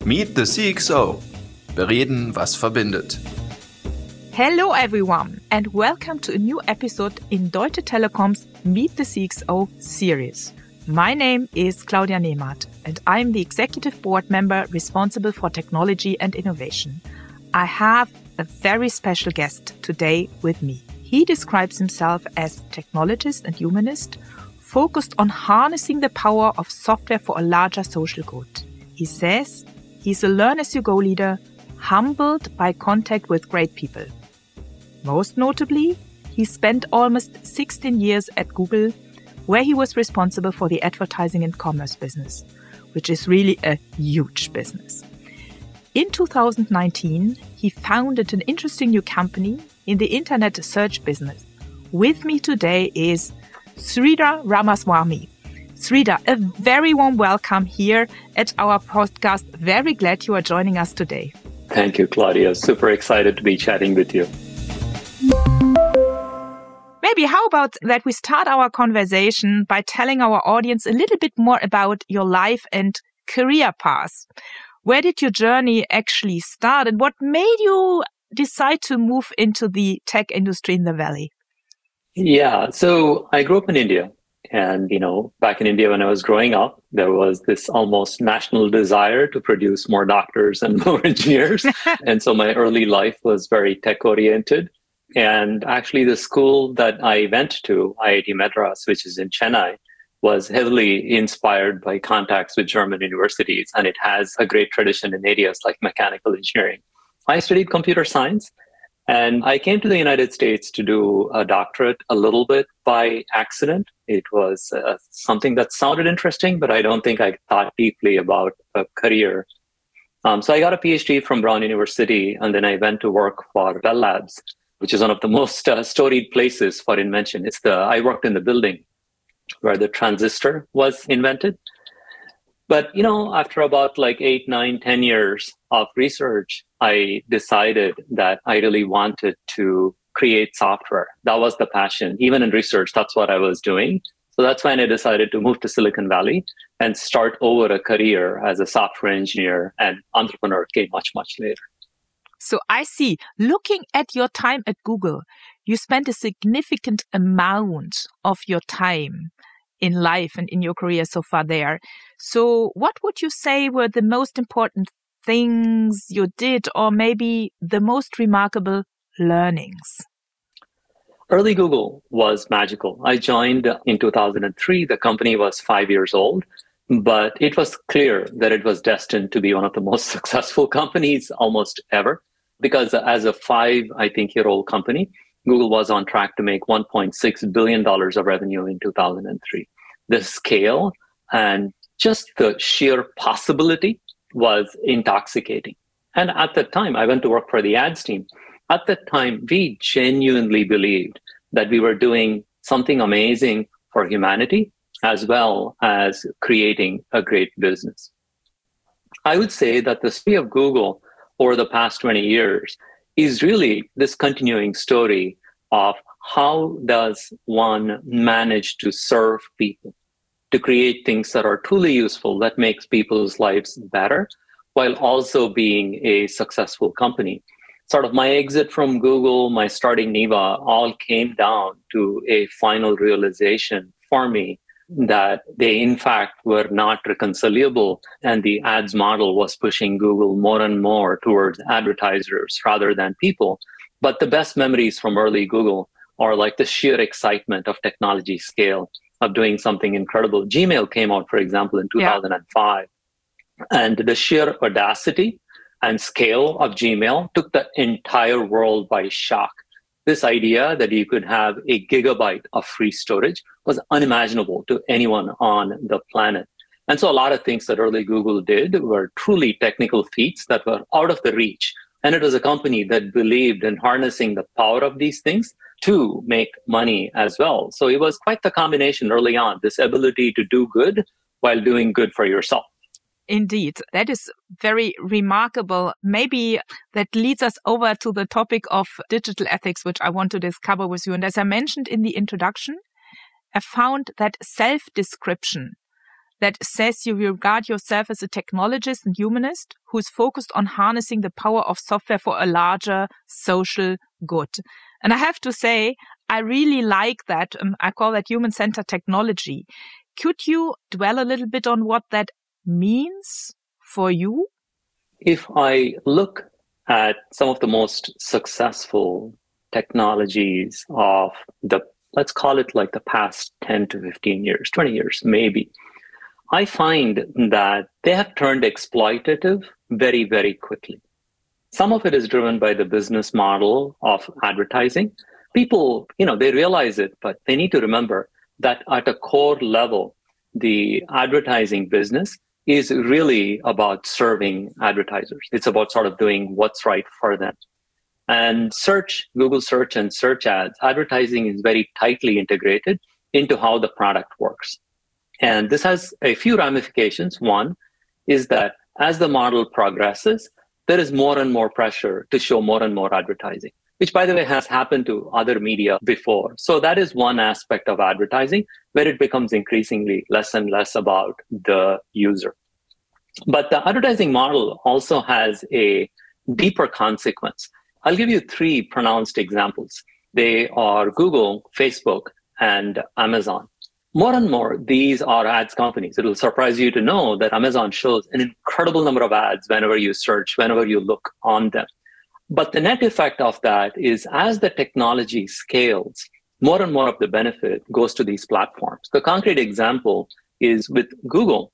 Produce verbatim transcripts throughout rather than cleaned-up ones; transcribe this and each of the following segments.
Meet the C X O. Bereden, was verbindet. Hello everyone and welcome to a new episode in Deutsche Telekom's Meet the C X O series. My name is Claudia Nehmart and I'm the executive board member responsible for technology and innovation. I have a very special guest today with me. He describes himself as technologist and humanist, focused on harnessing the power of software for a larger social good. He says he's a learn-as-you-go leader, humbled by contact with great people. Most notably, he spent almost sixteen years at Google, where he was responsible for the advertising and commerce business, which is really a huge business. In two thousand nineteen, he founded an interesting new company in the internet search business. With me today is Sridhar Ramaswamy. Sridhar, a very warm welcome here at our podcast. Very glad you are joining us today. Thank you, Claudia. Super excited to be chatting with you. Maybe how about that we start our conversation by telling our audience a little bit more about your life and career path. Where did your journey actually start and what made you decide to move into the tech industry in the Valley? Yeah, so I grew up in India. And, you know, back in India when I was growing up, there was this almost national desire to produce more doctors and more engineers. And so my early life was very tech oriented. And actually the school that I went to, I I T Madras, which is in Chennai, was heavily inspired by contacts with German universities. And it has a great tradition in areas like mechanical engineering. I studied computer science. And I came to the United States to do a doctorate a little bit by accident. It was uh, something that sounded interesting, but I don't think I thought deeply about a career. Um, so I got a PhD from Brown University, and then I went to work for Bell Labs, which is one of the most uh, storied places for invention. It's the I worked in the building where the transistor was invented. But, you know, after about like eight, nine, ten years of research, I decided that I really wanted to create software. That was the passion. Even in research, that's what I was doing. So that's when I decided to move to Silicon Valley and start over a career as a software engineer, and entrepreneur came much, much later. So I see, looking at your time at Google, you spent a significant amount of your time in life and in your career so far there. So what would you say were the most important things you did, or maybe the most remarkable learnings? Early Google was magical. I joined in two thousand three. The company was five years old, but it was clear that it was destined to be one of the most successful companies almost ever. Because as a five, I think, year old company, Google was on track to make one point six billion dollars of revenue in two thousand three. The scale and just the sheer possibility was intoxicating. And at the time, I went to work for the ads team. At the time, we genuinely believed that we were doing something amazing for humanity, as well as creating a great business. I would say that the story of Google over the past twenty years is really this continuing story of how does one manage to serve people, to create things that are truly useful, that makes people's lives better, while also being a successful company. Sort of my exit from Google, my starting Neeva, all came down to a final realization for me that they, in fact, were not reconcilable. And the ads model was pushing Google more and more towards advertisers rather than people. But the best memories from early Google are like the sheer excitement of technology scale, of doing something incredible. Gmail came out, for example, in two thousand five. Yeah. And the sheer audacity and scale of Gmail took the entire world by shock. This idea that you could have a gigabyte of free storage was unimaginable to anyone on the planet. And so a lot of things that early Google did were truly technical feats that were out of the reach. And it was a company that believed in harnessing the power of these things to make money as well. So it was quite the combination early on, this ability to do good while doing good for yourself. Indeed, that is very remarkable. Maybe that leads us over to the topic of digital ethics, which I want to discover with you. And as I mentioned in the introduction, I found that self-description that says you regard yourself as a technologist and humanist who's focused on harnessing the power of software for a larger social good. And I have to say, I really like that. Um, I call that human-centered technology. Could you dwell a little bit on what that means for you? If I look at some of the most successful technologies of the, let's call it like the past ten to fifteen years, twenty years, maybe, I find that they have turned exploitative very, very quickly. Some of it is driven by the business model of advertising. People, you know, they realize it, but they need to remember that at a core level, the advertising business is really about serving advertisers. It's about sort of doing what's right for them. And search, Google search and search ads, advertising is very tightly integrated into how the product works. And this has a few ramifications. One is that as the model progresses, there is more and more pressure to show more and more advertising, which, by the way, has happened to other media before. So that is one aspect of advertising where it becomes increasingly less and less about the user. But the advertising model also has a deeper consequence. I'll give you three pronounced examples. They are Google, Facebook, and Amazon. More and more, these are ads companies. It'll surprise you to know that Amazon shows an incredible number of ads whenever you search, whenever you look on them. But the net effect of that is as the technology scales, more and more of the benefit goes to these platforms. The concrete example is with Google.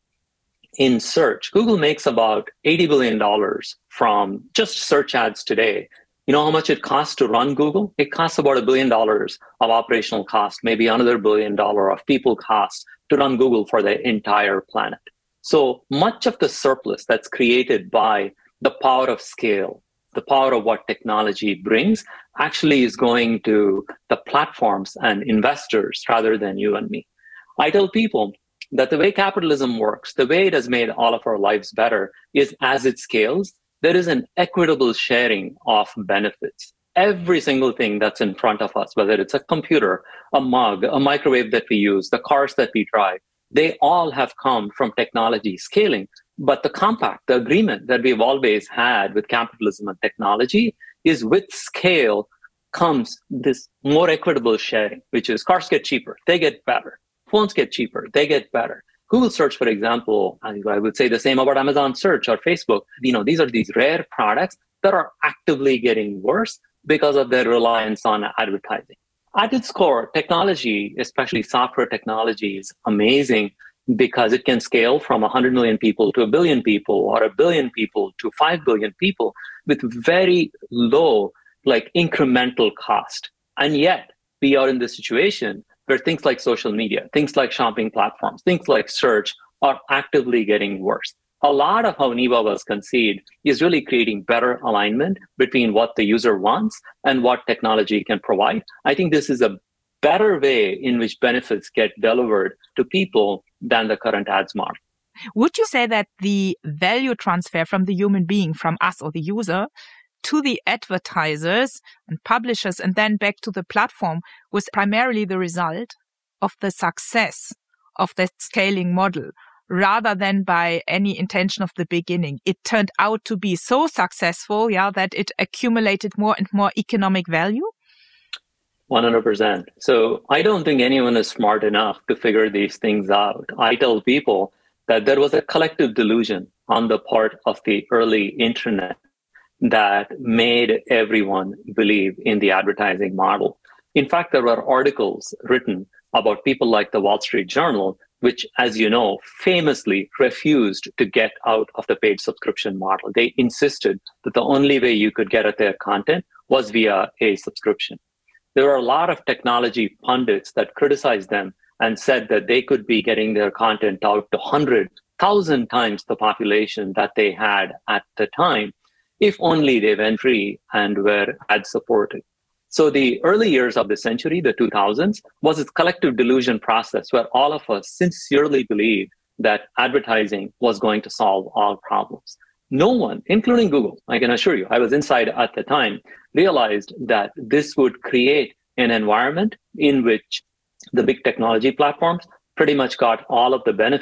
In search, Google makes about eighty billion dollars from just search ads today. You know how much it costs to run Google? It costs about a billion dollars of operational cost, maybe another billion dollar of people cost to run Google for the entire planet. So much of the surplus that's created by the power of scale, the power of what technology brings, actually is going to the platforms and investors rather than you and me. I tell people that the way capitalism works, the way it has made all of our lives better is as it scales, there is an equitable sharing of benefits. Every single thing that's in front of us, whether it's a computer, a mug, a microwave that we use, the cars that we drive, they all have come from technology scaling. But the compact, the agreement that we've always had with capitalism and technology is with scale comes this more equitable sharing, which is cars get cheaper, they get better. Phones get cheaper, they get better. Google search, for example, I would say the same about Amazon search or Facebook. You know, these are these rare products that are actively getting worse because of their reliance on advertising. At its core, technology, especially software technology, is amazing because it can scale from one hundred million people to a billion people or a billion people to five billion people with very low, like incremental cost. And yet we are in this situation where things like social media, things like shopping platforms, things like search are actively getting worse. A lot of how Neeva was conceived is really creating better alignment between what the user wants and what technology can provide. I think this is a better way in which benefits get delivered to people than the current ads model. Would you say that the value transfer from the human being, from us or the user, to the advertisers and publishers and then back to the platform was primarily the result of the success of that scaling model rather than by any intention of the beginning? It turned out to be so successful, yeah, that it accumulated more and more economic value? one hundred percent. So I don't think anyone is smart enough to figure these things out. I tell people that there was a collective delusion on the part of the early internet that made everyone believe in the advertising model. In fact, there were articles written about people like the Wall Street Journal, which, as you know, famously refused to get out of the paid subscription model. They insisted that the only way you could get at their content was via a subscription. There were a lot of technology pundits that criticized them and said that they could be getting their content out to one hundred, one thousand times the population that they had at the time, if only they went free and were ad supported. So the early years of the century, the two thousands, was this collective delusion process where all of us sincerely believed that advertising was going to solve all problems. No one, including Google, I can assure you, I was inside at the time, realized that this would create an environment in which the big technology platforms pretty much got all of the benefit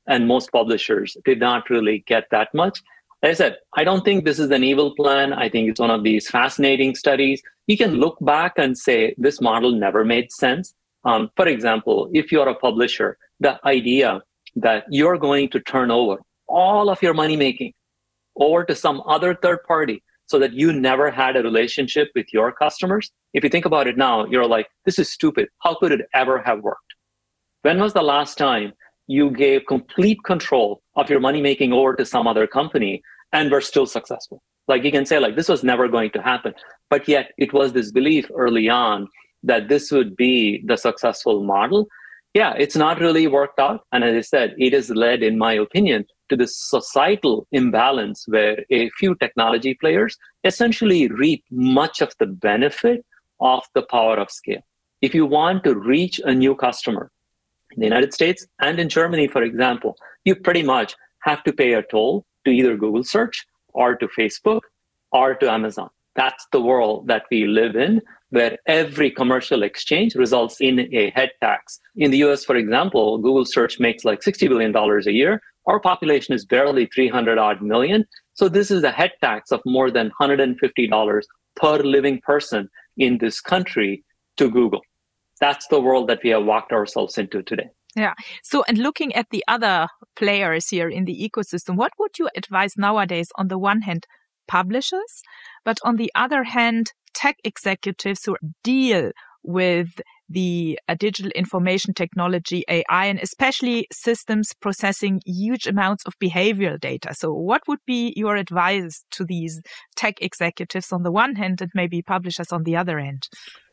and most publishers did not really get that much. Like I said, I don't think this is an evil plan. I think it's one of these fascinating studies. You can look back and say this model never made sense. Um, for example, if you're a publisher, the idea that you're going to turn over all of your money making over to some other third party so that you never had a relationship with your customers. If you think about it now, you're like, this is stupid. How could it ever have worked? When was the last time you gave complete control of your money making over to some other company and were still successful? Like you can say like, this was never going to happen. But yet it was this belief early on that this would be the successful model. Yeah, it's not really worked out. And as I said, it has led, in my opinion, to this societal imbalance where a few technology players essentially reap much of the benefit of the power of scale. If you want to reach a new customer in the United States and in Germany, for example, you pretty much have to pay a toll to either Google search or to Facebook or to Amazon. That's the world that we live in, where every commercial exchange results in a head tax. In the U S, for example, Google search makes like sixty billion dollars a year. Our population is barely three hundred odd million. So this is a head tax of more than one hundred fifty dollars per living person in this country to Google. That's the world that we have walked ourselves into today. Yeah. So, and looking at the other players here in the ecosystem, what would you advise nowadays on the one hand, publishers, but on the other hand, tech executives who deal with the uh, digital information technology, A I, and especially systems processing huge amounts of behavioral data? So what would be your advice to these tech executives on the one hand and maybe publishers on the other end?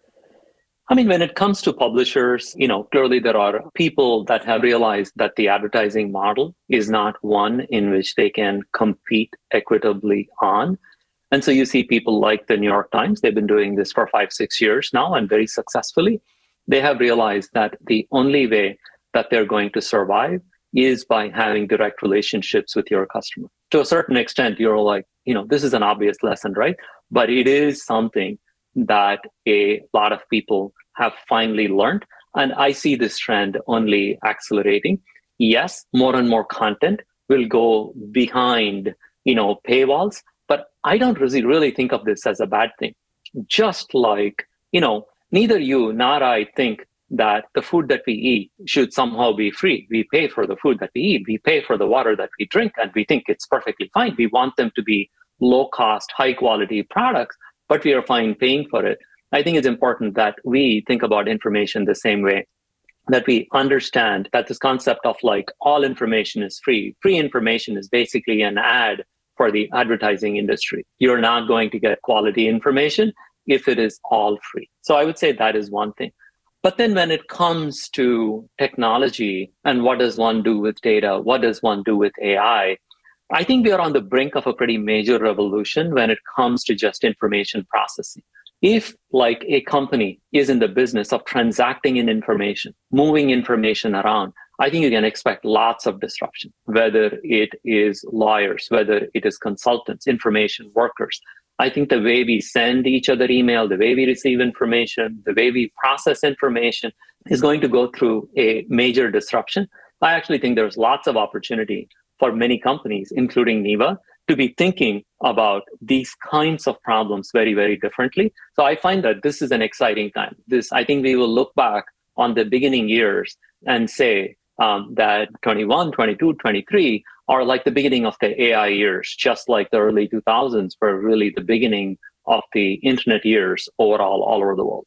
I mean, when it comes to publishers, you know, clearly there are people that have realized that the advertising model is not one in which they can compete equitably on. And so you see people like the New York Times, they've been doing this for five, six years now and very successfully. They have realized that the only way that they're going to survive is by having direct relationships with your customer. To a certain extent, you're like, you know, this is an obvious lesson, right? But it is something that a lot of people have finally learned. And I see this trend only accelerating. Yes, more and more content will go behind, you know, paywalls, but I don't really, really think of this as a bad thing. Just like, you know, neither you nor I think that the food that we eat should somehow be free. We pay for the food that we eat. We pay for the water that we drink, and we think it's perfectly fine. We want them to be low-cost, high-quality products, but we are fine paying for it. I think it's important that we think about information the same way, that we understand that this concept of like all information is free. Free information is basically an ad for the advertising industry. You're not going to get quality information if it is all free. So I would say that is one thing. But then when it comes to technology and what does one do with data, what does one do with A I, I think we are on the brink of a pretty major revolution when it comes to just information processing. If like a company is in the business of transacting in information, moving information around, I think you can expect lots of disruption, whether it is lawyers, whether it is consultants, information workers. I think the way we send each other email, the way we receive information, the way we process information is going to go through a major disruption. I actually think there's lots of opportunity for many companies, including Neeva, to be thinking about these kinds of problems very, very differently. So I find that this is an exciting time. This, I think we will look back on the beginning years and say um, that twenty-one, twenty-two, twenty-three are like the beginning of the A I years, just like the early two thousands were really the beginning of the internet years overall, all over the world.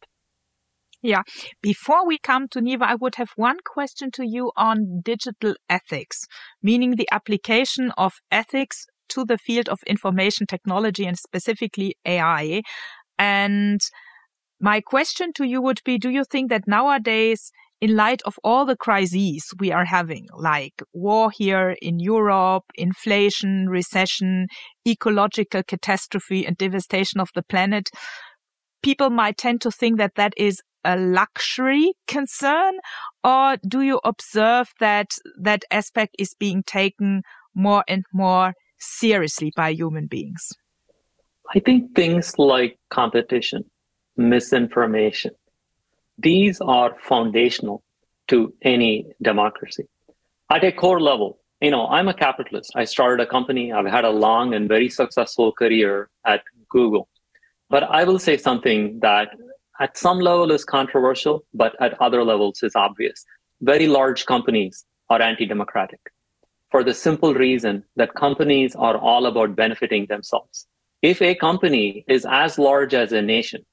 Yeah. Before we come to Neeva, I would have one question to you on digital ethics, meaning the application of ethics to the field of information technology and specifically A I. And my question to you would be, do you think that nowadays, in light of all the crises we are having, like war here in Europe, inflation, recession, ecological catastrophe, and devastation of the planet, people might tend to think that that is a luxury concern? Or do you observe that that aspect is being taken more and more seriously by human beings? I think things like competition, misinformation, these are foundational to any democracy. At a core level, you know, I'm a capitalist. I started a company. I've had a long and very successful career at Google. But I will say something that at some level is controversial, but at other levels is obvious. Very large companies are anti-democratic for the simple reason that companies are all about benefiting themselves. If a company is as large as a nation,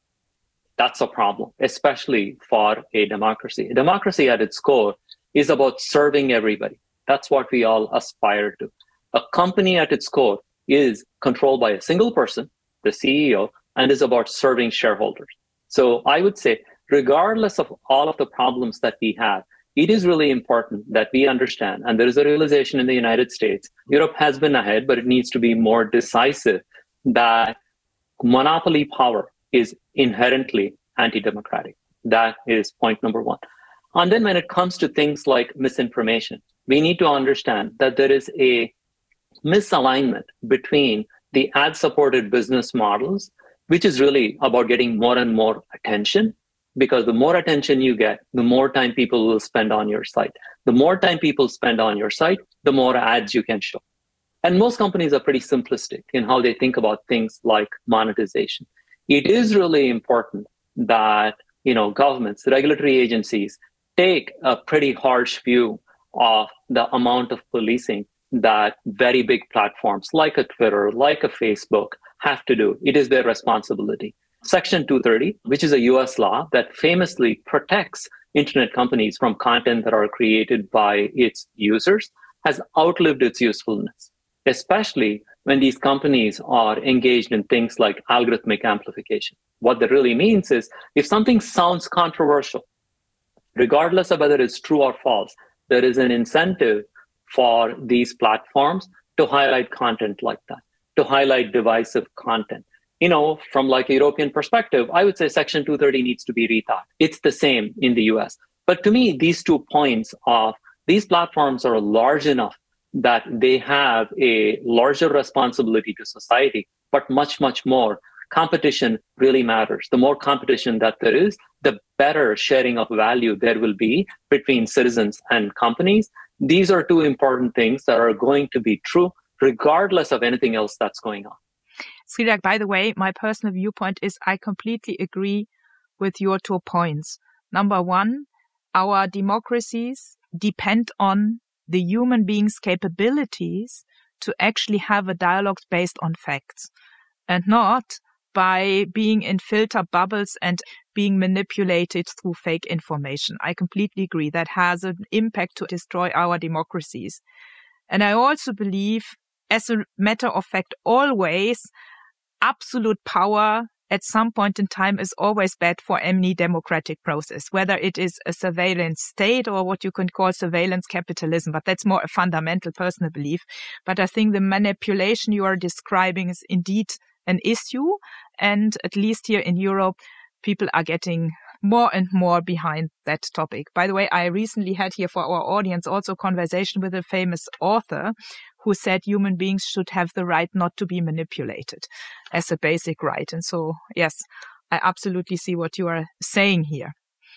that's a problem, especially for a democracy. A democracy at its core is about serving everybody. That's what we all aspire to. A company at its core is controlled by a single person, the C E O, and is about serving shareholders. So I would say, regardless of all of the problems that we have, it is really important that we understand, and there is a realization in the United States, Europe has been ahead, but it needs to be more decisive, that monopoly power is inherently anti-democratic. That is point number one. And then when it comes to things like misinformation, we need to understand that there is a misalignment between the ad-supported business models, which is really about getting more and more attention, because the more attention you get, the more time people will spend on your site. The more time people spend on your site, the more ads you can show. And most companies are pretty simplistic in how they think about things like monetization. It is really important that, you know, governments, regulatory agencies take a pretty harsh view of the amount of policing that very big platforms like a Twitter, like a Facebook have to do. It is their responsibility. Section two thirty, which is a U S law that famously protects internet companies from content that are created by its users, has outlived its usefulness, especially when these companies are engaged in things like algorithmic amplification. What that really means is if something sounds controversial, regardless of whether it's true or false, there is an incentive for these platforms to highlight content like that, to highlight divisive content. You know, from like a European perspective, I would say Section two thirty needs to be rethought. It's the same in the U S. But to me, these two points of these platforms are large enough that they have a larger responsibility to society, but much, much more. Competition really matters. The more competition that there is, the better sharing of value there will be between citizens and companies. These are two important things that are going to be true regardless of anything else that's going on. Sridhar, by the way, my personal viewpoint is I completely agree with your two points. Number one, our democracies depend on the human being's capabilities to actually have a dialogue based on facts and not by being in filter bubbles and being manipulated through fake information. I completely agree. That has an impact to destroy our democracies. And I also believe, as a matter of fact, always absolute power at some point in time is always bad for any democratic process, whether it is a surveillance state or what you can call surveillance capitalism. But that's more a fundamental personal belief. But I think the manipulation you are describing is indeed an issue. And at least here in Europe, people are getting more and more behind that topic. By the way, I recently had here for our audience also a conversation with a famous author who said human beings should have the right not to be manipulated as a basic right. And so, yes, I absolutely see what you are saying here.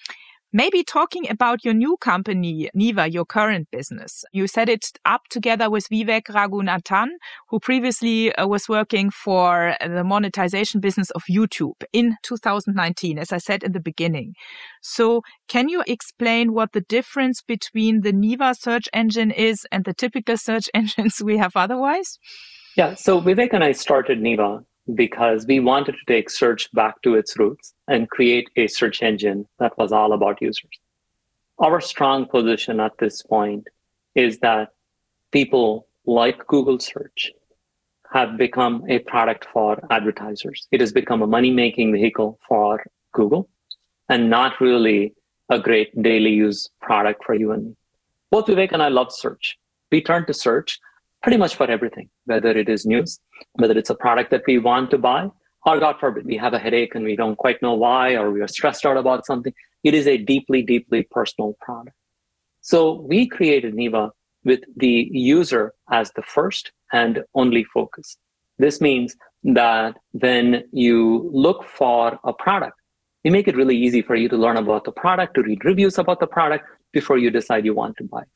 Maybe talking about your new company, Neeva, your current business. You set it up together with Vivek Raghunathan, who previously uh, was working for the monetization business of YouTube in two thousand nineteen, as I said in the beginning. So can you explain what the difference between the Neeva search engine is and the typical search engines we have otherwise? Yeah, so Vivek and I started Neeva because we wanted to take search back to its roots and create a search engine that was all about users. Our strong position at this point is that people like Google search have become a product for advertisers. It has become a money-making vehicle for Google and not really a great daily use product for you and me. Both Vivek and I love search. We turn to search pretty much for everything, whether it is news, whether it's a product that we want to buy, or God forbid, we have a headache and we don't quite know why, or we are stressed out about something. It is a deeply, deeply personal product. So we created Neeva with the user as the first and only focus. This means that when you look for a product, we make it really easy for you to learn about the product, to read reviews about the product before you decide you want to buy it.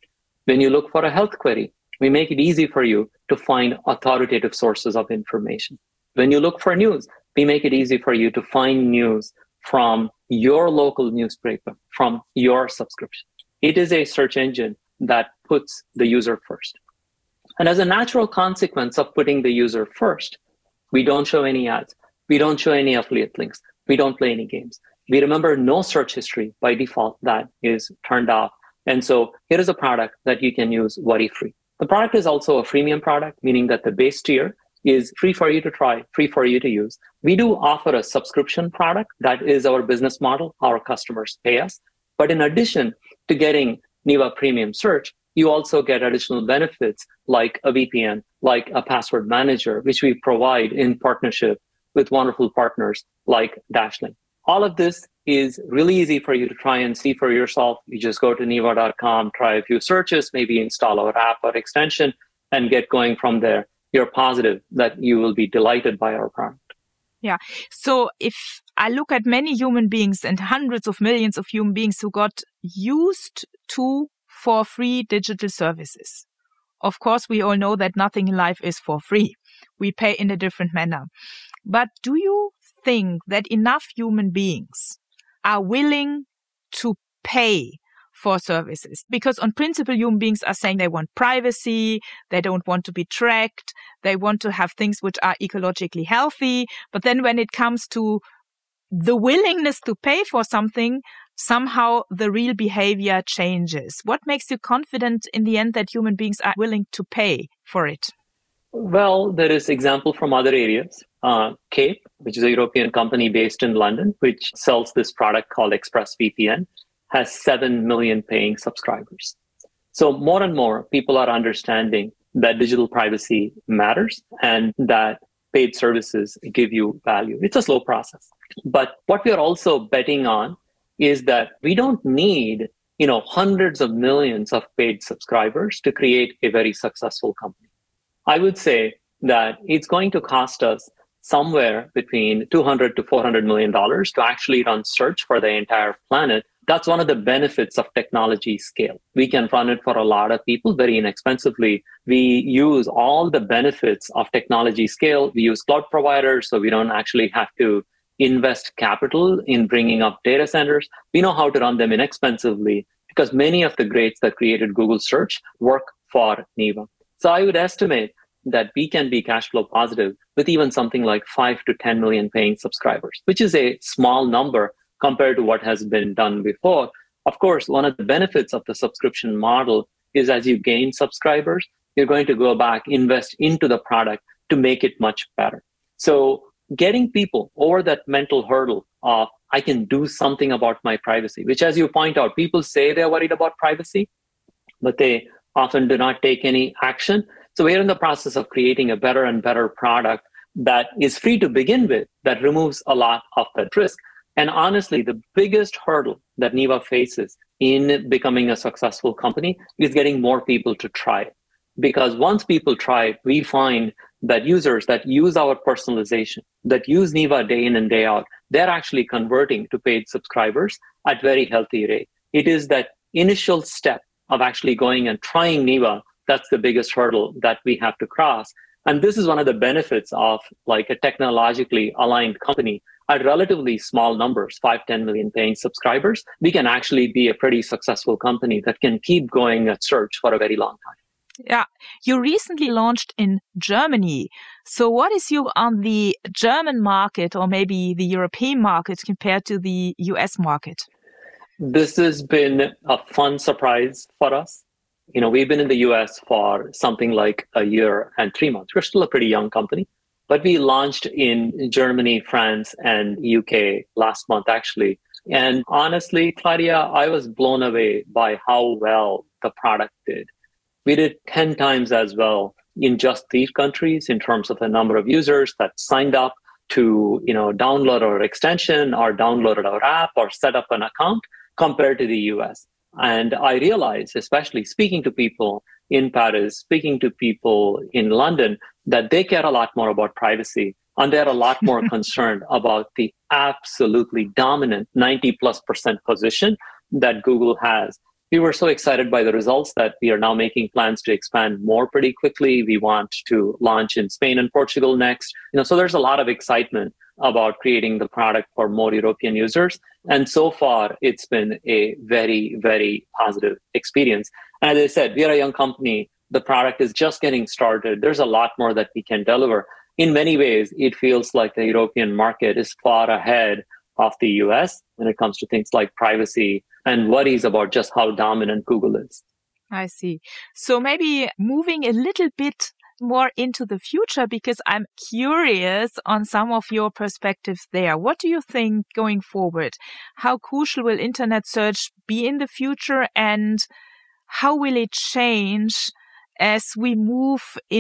When you look for a health query, we make it easy for you to find authoritative sources of information. When you look for news, we make it easy for you to find news from your local newspaper, from your subscription. It is a search engine that puts the user first. And as a natural consequence of putting the user first, we don't show any ads. We don't show any affiliate links. We don't play any games. We remember no search history by default. That is turned off. And so here is a product that you can use worry-free. The product is also a freemium product, meaning that the base tier is free for you to try, free for you to use. We do offer a subscription product. That is our business model. Our customers pay us. But in addition to getting Neeva Premium Search, you also get additional benefits like a V P N, like a password manager, which we provide in partnership with wonderful partners like Dashlink. All of this is really easy for you to try and see for yourself. You just go to neeva dot com, try a few searches, maybe install our app or extension, and get going from there. You're positive that you will be delighted by our product. Yeah. So if I look at many human beings and hundreds of millions of human beings who got used to for free digital services. Of course, we all know that nothing in life is for free. We pay in a different manner. But do you think that enough human beings are willing to pay for services? Because on principle, human beings are saying they want privacy, they don't want to be tracked, they want to have things which are ecologically healthy. But then when it comes to the willingness to pay for something, somehow the real behavior changes. What makes you confident in the end that human beings are willing to pay for it? Well, there is example from other areas. Uh, Cape, which is a European company based in London, which sells this product called ExpressVPN, has seven million paying subscribers. So more and more people are understanding that digital privacy matters and that paid services give you value. It's a slow process. But what we are also betting on is that we don't need, you know, hundreds of millions of paid subscribers to create a very successful company. I would say that it's going to cost us somewhere between two hundred to four hundred million dollars to actually run search for the entire planet. That's one of the benefits of technology scale. We can run it for a lot of people very inexpensively. We use all the benefits of technology scale. We use cloud providers, so we don't actually have to invest capital in bringing up data centers. We know how to run them inexpensively because many of the greats that created Google Search work for Neeva. So I would estimate that we can be cash flow positive with even something like five to ten million paying subscribers, which is a small number compared to what has been done before. Of course, one of the benefits of the subscription model is as you gain subscribers, you're going to go back, invest into the product to make it much better. So getting people over that mental hurdle of, I can do something about my privacy, which as you point out, people say they're worried about privacy, but they often do not take any action. So we're in the process of creating a better and better product that is free to begin with, that removes a lot of that risk. And honestly, the biggest hurdle that Neeva faces in becoming a successful company is getting more people to try it. Because once people try it, we find that users that use our personalization, that use Neeva day in and day out, they're actually converting to paid subscribers at very healthy rate. It is that initial step of actually going and trying Neeva that's the biggest hurdle that we have to cross. And this is one of the benefits of like a technologically aligned company. At relatively small numbers, five, ten million paying subscribers, we can actually be a pretty successful company that can keep going at search for a very long time. Yeah, you recently launched in Germany. So what is your on the German market or maybe the European market compared to the U S market? This has been a fun surprise for us. You know, we've been in the U S for something like a year and three months. We're still a pretty young company, but we launched in Germany, France, and U K last month, actually. And honestly, Claudia, I was blown away by how well the product did. We did ten times as well in just these countries in terms of the number of users that signed up to, you know, download our extension or downloaded our app or set up an account compared to the U S. And I realized, especially speaking to people in Paris, speaking to people in London, that they care a lot more about privacy and they're a lot more concerned about the absolutely dominant ninety plus percent position that Google has. We were so excited by the results that we are now making plans to expand more pretty quickly. We want to launch in Spain and Portugal next. You know, so there's a lot of excitement about creating the product for more European users. And so far, it's been a very, very positive experience. And as I said, we are a young company. The product is just getting started. There's a lot more that we can deliver. In many ways, it feels like the European market is far ahead of the U S when it comes to things like privacy and worries about just how dominant Google is. I see. So maybe moving a little bit more into the future, because I'm curious on some of your perspectives there. What do you think going forward? How crucial will internet search be in the future, and how will it change as we move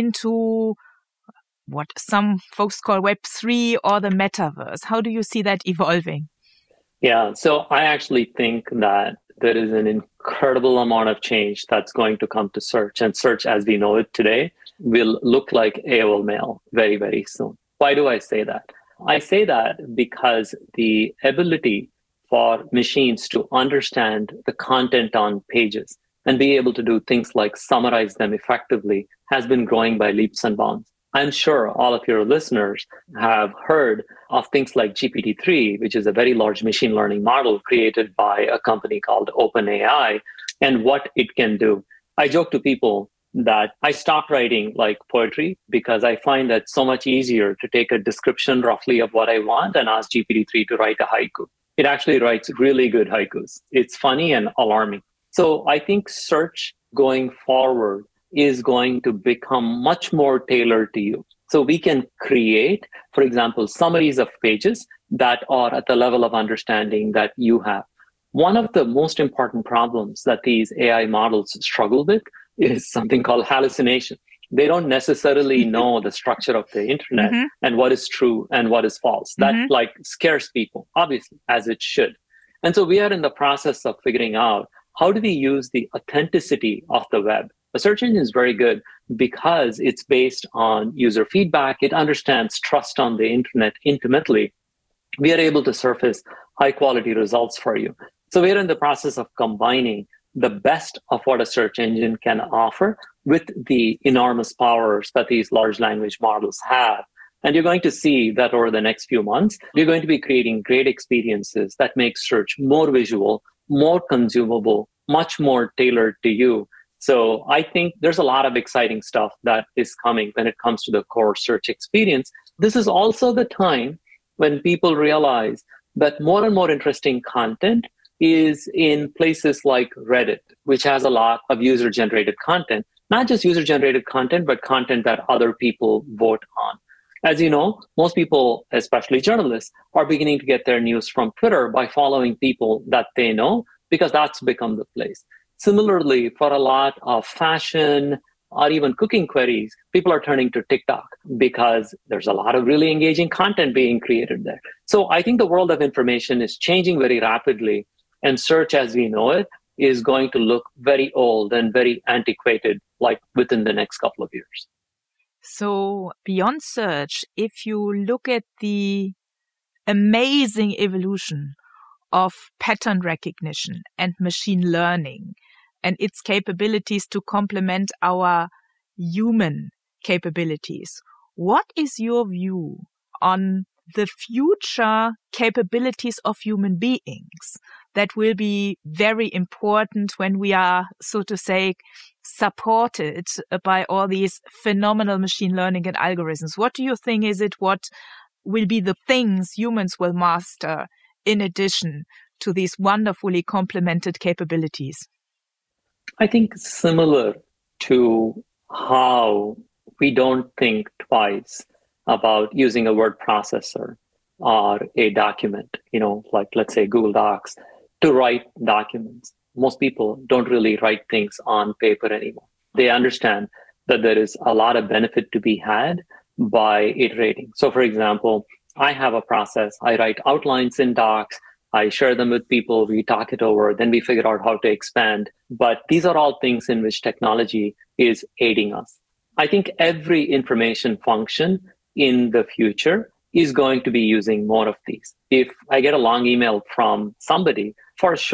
into what some folks call Web three or the metaverse? How do you see that evolving? Yeah, so I actually think that there is an incredible amount of change that's going to come to search, and search as we know it today will look like A O L Mail very, very soon. Why do I say that? I say that because the ability for machines to understand the content on pages and be able to do things like summarize them effectively has been growing by leaps and bounds. I'm sure all of your listeners have heard of things like G P T three, which is a very large machine learning model created by a company called OpenAI, and what it can do. I joke to people that I stopped writing like poetry because I find that so much easier to take a description roughly of what I want and ask G P T three to write a haiku. It actually writes really good haikus. It's funny and alarming. So I think search going forward is going to become much more tailored to you. So we can create, for example, summaries of pages that are at the level of understanding that you have. One of the most important problems that these A I models struggle with is something called hallucination. They don't necessarily know the structure of the internet mm-hmm. and what is true and what is false. That mm-hmm. like scares people, obviously, as it should. And so we are in the process of figuring out, how do we use the authenticity of the web? A search engine is very good because it's based on user feedback. It understands trust on the internet intimately. We are able to surface high quality results for you. So we're in the process of combining the best of what a search engine can offer with the enormous powers that these large language models have. And you're going to see that over the next few months, we're going to be creating great experiences that make search more visual, more consumable, much more tailored to you. So I think there's a lot of exciting stuff that is coming when it comes to the core search experience. This is also the time when people realize that more and more interesting content is in places like Reddit, which has a lot of user-generated content, not just user-generated content, but content that other people vote on. As you know, most people, especially journalists, are beginning to get their news from Twitter by following people that they know, because that's become the place. Similarly, for a lot of fashion or even cooking queries, people are turning to TikTok because there's a lot of really engaging content being created there. So I think the world of information is changing very rapidly, and search as we know it is going to look very old and very antiquated, like within the next couple of years. So beyond search, if you look at the amazing evolution of pattern recognition and machine learning and its capabilities to complement our human capabilities, what is your view on the future capabilities of human beings that will be very important when we are, so to say, supported by all these phenomenal machine learning and algorithms? What do you think is it what will be the things humans will master in addition to these wonderfully complemented capabilities? I think similar to how we don't think twice about using a word processor or a document, you know, like let's say Google Docs, to write documents. Most people don't really write things on paper anymore. They understand that there is a lot of benefit to be had by iterating. So for example, I have a process. I write outlines in Docs. I share them with people. We talk it over. Then we figure out how to expand. But these are all things in which technology is aiding us. I think every information function in the future is going to be using more of these. If I get a long email from somebody, for sure,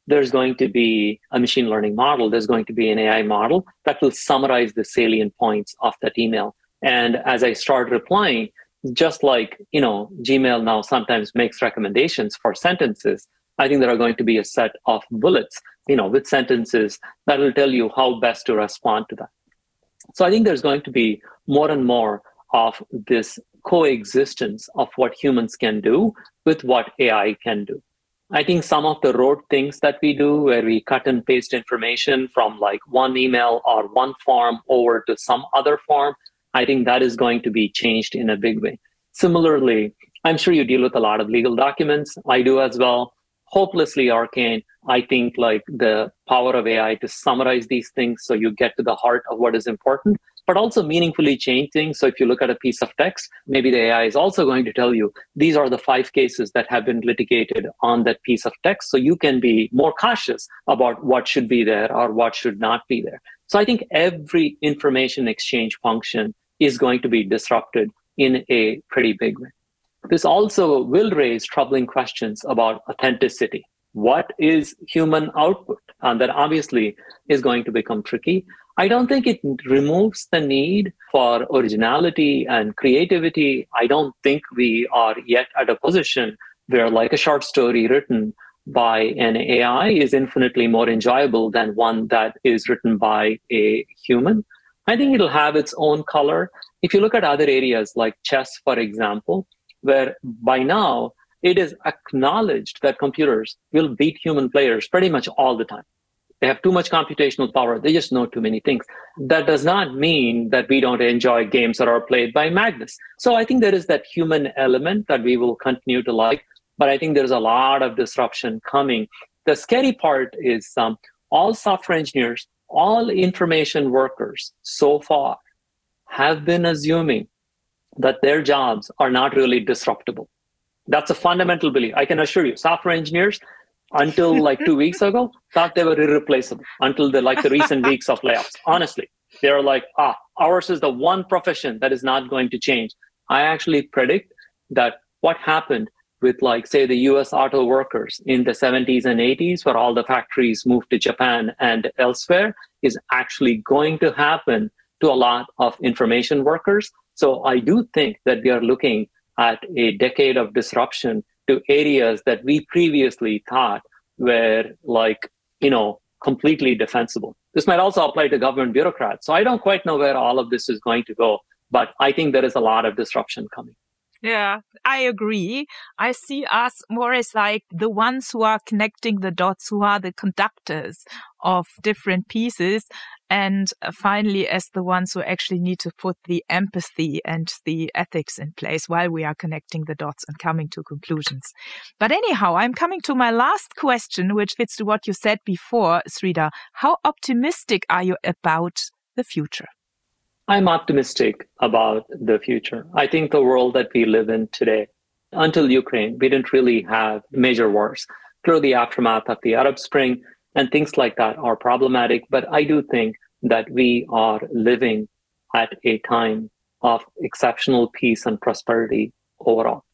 there's going to be a machine learning model, there's going to be an A I model that will summarize the salient points of that email. And as I start replying, just like, you know, Gmail now sometimes makes recommendations for sentences, I think there are going to be a set of bullets, you know, with sentences that will tell you how best to respond to that. So I think there's going to be more and more of this coexistence of what humans can do with what A I can do. I think some of the rote things that we do, where we cut and paste information from like one email or one form over to some other form, I think that is going to be changed in a big way. Similarly, I'm sure you deal with a lot of legal documents. I do as well. Hopelessly arcane. I think like the power of A I to summarize these things so you get to the heart of what is important, but also meaningfully change things. So if you look at a piece of text, maybe the A I is also going to tell you, these are the five cases that have been litigated on that piece of text. So you can be more cautious about what should be there or what should not be there. So I think every information exchange function is going to be disrupted in a pretty big way. This also will raise troubling questions about authenticity. What is human output? And that obviously is going to become tricky. I don't think it removes the need for originality and creativity. I don't think we are yet at a position where like a short story written by an A I is infinitely more enjoyable than one that is written by a human. I think it'll have its own color. If you look at other areas like chess, for example, where by now it is acknowledged that computers will beat human players pretty much all the time. They have too much computational power. They just know too many things. That does not mean that we don't enjoy games that are played by Magnus. So I think there is that human element that we will continue to like, but I think there's a lot of disruption coming. The scary part is um, all software engineers, all information workers so far have been assuming that their jobs are not really disruptible. That's a fundamental belief. I can assure you, software engineers, until like two weeks ago, thought they were irreplaceable until the like the recent weeks of layoffs. Honestly, they're like, ah, ours is the one profession that is not going to change. I actually predict that what happened with like, say, the U S auto workers in the seventies and eighties, where all the factories moved to Japan and elsewhere, is actually going to happen to a lot of information workers. So I do think that we are looking at a decade of disruption to areas that we previously thought were like, you know, completely defensible. This might also apply to government bureaucrats. So I don't quite know where all of this is going to go, but I think there is a lot of disruption coming. Yeah, I agree. I see us more as like the ones who are connecting the dots, who are the conductors of different pieces. And finally, as the ones who actually need to put the empathy and the ethics in place while we are connecting the dots and coming to conclusions. But anyhow, I'm coming to my last question, which fits to what you said before, Sridhar. How optimistic are you about the future? I'm optimistic about the future. I think the world that we live in today, until Ukraine, we didn't really have major wars. Through the aftermath of the Arab Spring and things like that are problematic, but I do think that we are living at a time of exceptional peace and prosperity overall.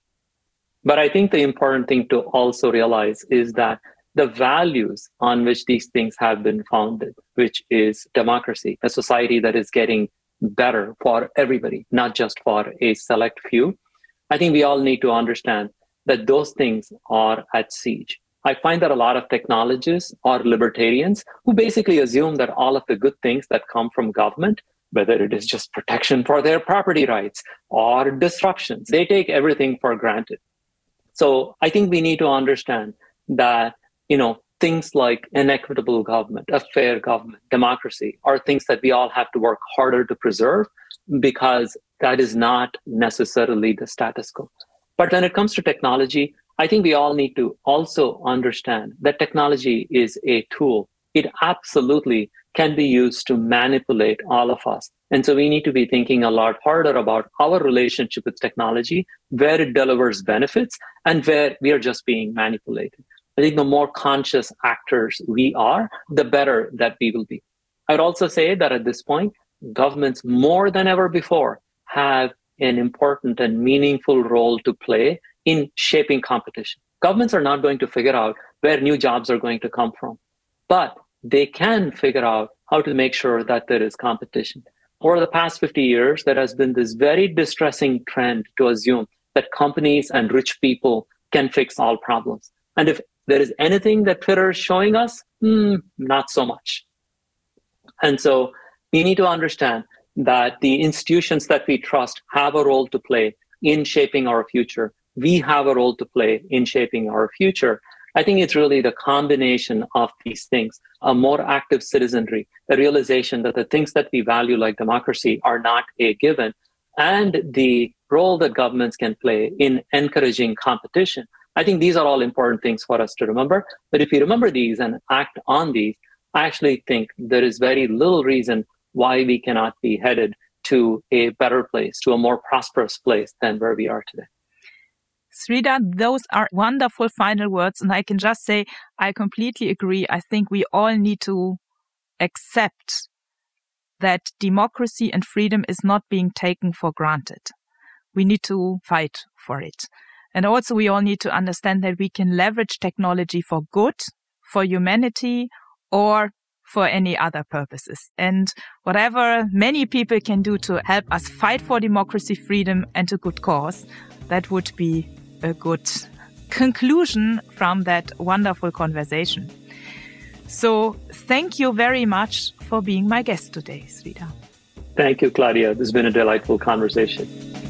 But I think the important thing to also realize is that the values on which these things have been founded, which is democracy, a society that is getting better for everybody, not just for a select few. I think we all need to understand that those things are at siege. I find that a lot of technologists are libertarians who basically assume that all of the good things that come from government, whether it is just protection for their property rights or disruptions, they take everything for granted. So I think we need to understand that, you know, things like an equitable government, a fair government, democracy are things that we all have to work harder to preserve because that is not necessarily the status quo. But when it comes to technology, I think we all need to also understand that technology is a tool. It absolutely can be used to manipulate all of us. And so we need to be thinking a lot harder about our relationship with technology, where it delivers benefits and where we are just being manipulated. I think the more conscious actors we are, the better that we will be. I'd also say that at this point, governments more than ever before have an important and meaningful role to play in shaping competition. Governments are not going to figure out where new jobs are going to come from. But they can figure out how to make sure that there is competition. Over the past fifty years, there has been this very distressing trend to assume that companies and rich people can fix all problems. And if there is anything that Twitter is showing us, hmm, not so much. And so we need to understand that the institutions that we trust have a role to play in shaping our future. We have a role to play in shaping our future. I think it's really the combination of these things, a more active citizenry, a realization that the things that we value like democracy are not a given, and the role that governments can play in encouraging competition. I think these are all important things for us to remember. But if we remember these and act on these, I actually think there is very little reason why we cannot be headed to a better place, to a more prosperous place than where we are today. Sridhar, those are wonderful final words. And I can just say, I completely agree. I think we all need to accept that democracy and freedom is not being taken for granted. We need to fight for it. And also we all need to understand that we can leverage technology for good, for humanity, or for any other purposes. And whatever many people can do to help us fight for democracy, freedom, and a good cause, that would be a good conclusion from that wonderful conversation. So thank you very much for being my guest today, Sridhar. Thank you, Claudia. This has been a delightful conversation.